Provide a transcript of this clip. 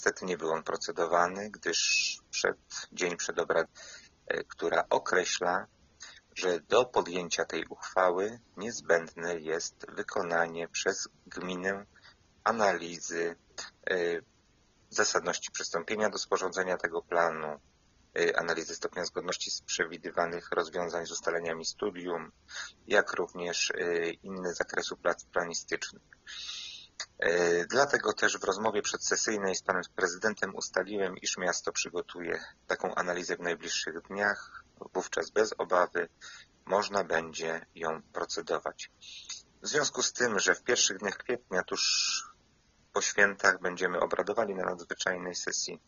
Niestety nie był on procedowany, gdyż dzień przed obradami, która określa, że do podjęcia tej uchwały niezbędne jest wykonanie przez gminę analizy zasadności przystąpienia do sporządzenia tego planu, analizy stopnia zgodności z przewidywanych rozwiązań z ustaleniami studium, jak również inne zakresu prac planistycznych. Dlatego też w rozmowie przedsesyjnej z panem prezydentem ustaliłem, iż miasto przygotuje taką analizę w najbliższych dniach. Wówczas bez obawy można będzie ją procedować. W związku z tym, że w pierwszych dniach kwietnia, tuż po świętach, będziemy obradowali na nadzwyczajnej sesji